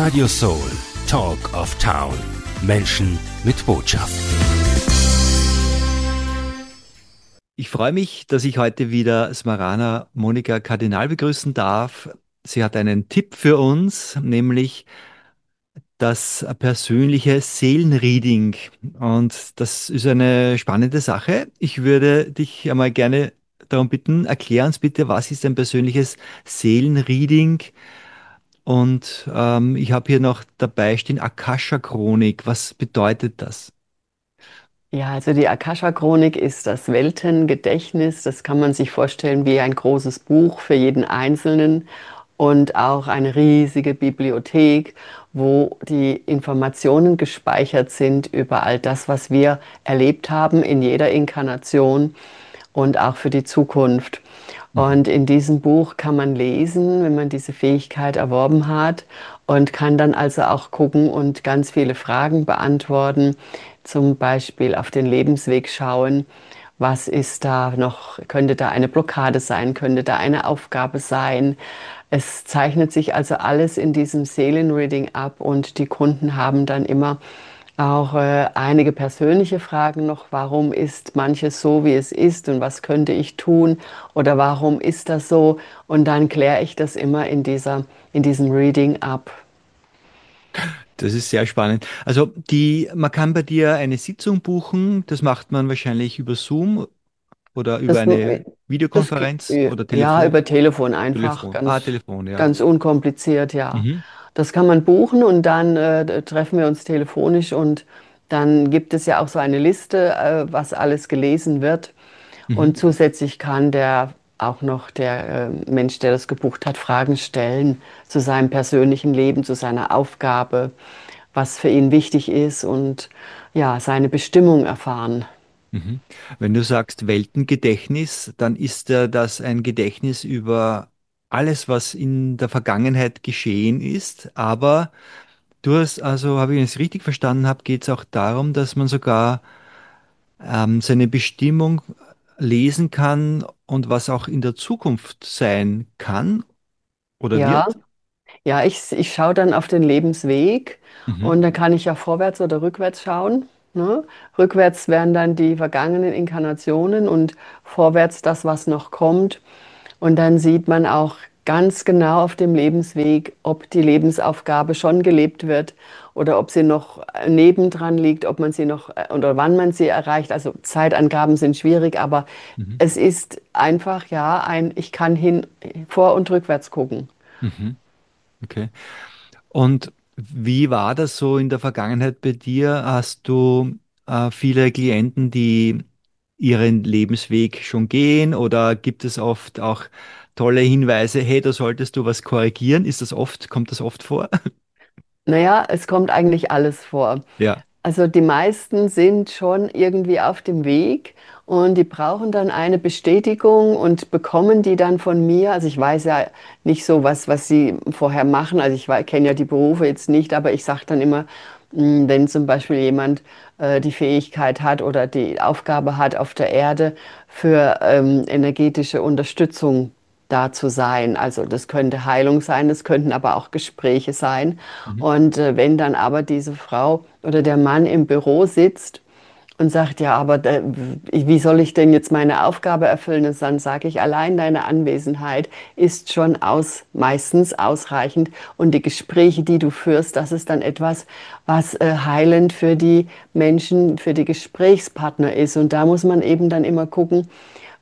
Radio Soul, Talk of Town. Menschen mit Botschaft. Ich freue mich, dass ich heute wieder Smarana Monika Kardinal begrüßen darf. Sie hat einen Tipp für uns, nämlich das persönliche Seelenreading. Und das ist eine spannende Sache. Ich würde dich einmal gerne darum bitten, erklär uns bitte, was ist ein persönliches Seelenreading? Und ich habe hier noch dabei stehen Akasha-Chronik. Was bedeutet das? Ja, also die Akasha-Chronik ist das Weltengedächtnis. Das kann man sich vorstellen wie ein großes Buch für jeden Einzelnen und auch eine riesige Bibliothek, wo die Informationen gespeichert sind über all das, was wir erlebt haben in jeder Inkarnation und auch für die Zukunft. Mhm. Und in diesem Buch kann man lesen, wenn man diese Fähigkeit erworben hat und kann dann also auch gucken und ganz viele Fragen beantworten, zum Beispiel auf den Lebensweg schauen. Was ist da noch? Könnte da eine Blockade sein? Könnte da eine Aufgabe sein? Es zeichnet sich also alles in diesem Seelenreading ab und die Kunden haben dann immer auch einige persönliche Fragen noch. Warum ist manches so, wie es ist und was könnte ich tun? Oder warum ist das so? Und dann kläre ich das immer in diesem Reading ab. Das ist sehr spannend. Also man kann bei dir eine Sitzung buchen, das macht man wahrscheinlich über Zoom oder über Das, eine das, Videokonferenz oder ja, Telefon. über Telefon einfach, Telefon. Telefon, ja. ganz unkompliziert, ja. Mhm. Das kann man buchen und dann treffen wir uns telefonisch und dann gibt es ja auch so eine Liste, was alles gelesen wird. Und Mhm. zusätzlich kann der Mensch, der das gebucht hat, Fragen stellen zu seinem persönlichen Leben, zu seiner Aufgabe, was für ihn wichtig ist und ja, seine Bestimmung erfahren. Mhm. Wenn du sagst Weltengedächtnis, dann ist ja das ein Gedächtnis über alles, was in der Vergangenheit geschehen ist. Aber du hast, also habe ich es richtig verstanden habe, geht es auch darum, dass man sogar seine Bestimmung lesen kann und was auch in der Zukunft sein kann oder Ja, wird. ja, ich schaue dann auf den Lebensweg Mhm. und dann kann ich ja vorwärts oder rückwärts schauen. Ne? Rückwärts wären dann die vergangenen Inkarnationen und vorwärts das, was noch kommt. Und dann sieht man auch ganz genau auf dem Lebensweg, ob die Lebensaufgabe schon gelebt wird oder ob sie noch nebendran liegt, ob man sie noch oder wann man sie erreicht. Also Zeitangaben sind schwierig, aber Mhm. es ist einfach, ja, ich kann vor und rückwärts gucken. Mhm. Okay. Und wie war das so in der Vergangenheit bei dir? Hast du viele Klienten, die ihren Lebensweg schon gehen oder gibt es oft auch tolle Hinweise, hey, da solltest du was korrigieren? Kommt das oft vor? Naja, es kommt eigentlich alles vor. Ja. Also die meisten sind schon irgendwie auf dem Weg und die brauchen dann eine Bestätigung und bekommen die dann von mir. Also ich weiß ja nicht so, was sie vorher machen. Also ich kenne ja die Berufe jetzt nicht, aber ich sage dann immer, wenn zum Beispiel jemand die Fähigkeit hat oder die Aufgabe hat, auf der Erde für energetische Unterstützung da zu sein. Also das könnte Heilung sein, das könnten aber auch Gespräche sein. Mhm. Und wenn dann aber diese Frau oder der Mann im Büro sitzt und sagt, ja, aber wie soll ich denn jetzt meine Aufgabe erfüllen? Und dann sage ich, allein deine Anwesenheit ist schon meistens ausreichend. Und die Gespräche, die du führst, das ist dann etwas, was heilend für die Menschen, für die Gesprächspartner ist. Und da muss man eben dann immer gucken,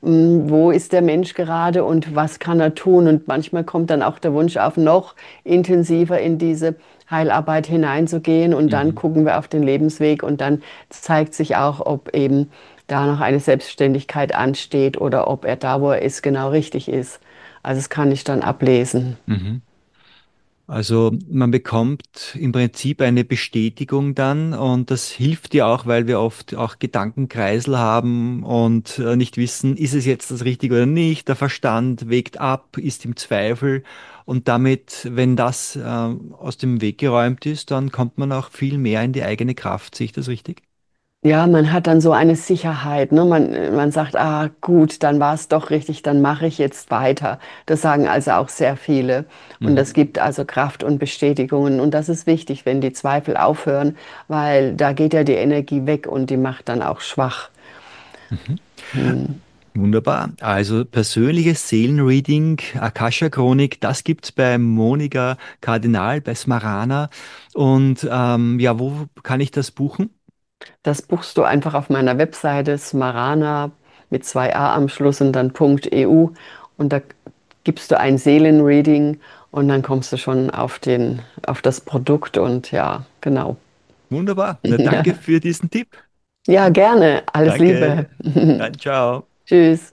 wo ist der Mensch gerade und was kann er tun? Und manchmal kommt dann auch der Wunsch auf, noch intensiver in diese Heilarbeit hineinzugehen. Und dann Mhm. gucken wir auf den Lebensweg und dann zeigt sich auch, ob eben da noch eine Selbstständigkeit ansteht oder ob er da, wo er ist, genau richtig ist. Also das kann ich dann ablesen. Mhm. Also man bekommt im Prinzip eine Bestätigung dann und das hilft dir auch, weil wir oft auch Gedankenkreisel haben und nicht wissen, ist es jetzt das Richtige oder nicht. Der Verstand wägt ab, ist im Zweifel und damit, wenn das aus dem Weg geräumt ist, dann kommt man auch viel mehr in die eigene Kraft. Sehe ich das richtig? Ja, man hat dann so eine Sicherheit, ne? Man sagt, ah gut, dann war es doch richtig, dann mache ich jetzt weiter. Das sagen also auch sehr viele. Und das Mhm. gibt also Kraft und Bestätigungen. Und das ist wichtig, wenn die Zweifel aufhören, weil da geht ja die Energie weg und die macht dann auch schwach. Mhm. Hm. Wunderbar. Also persönliches Seelenreading, Akasha-Chronik, das gibt's bei Monika Kardinal, bei Smarana. Und ja, wo kann ich das buchen? Das buchst du einfach auf meiner Webseite smarana mit zwei A am Schluss und dann .eu und da gibst du ein Seelenreading und dann kommst du schon auf das Produkt und ja, genau. Wunderbar. Na, danke für diesen Tipp. Ja, gerne. Alles Danke. Liebe. Dann ciao. Tschüss.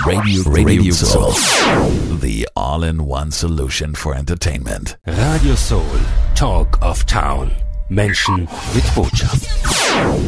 Radio Soul. The all-in-one solution for entertainment. Radio Soul, Talk of Town. Menschen mit Botschaft.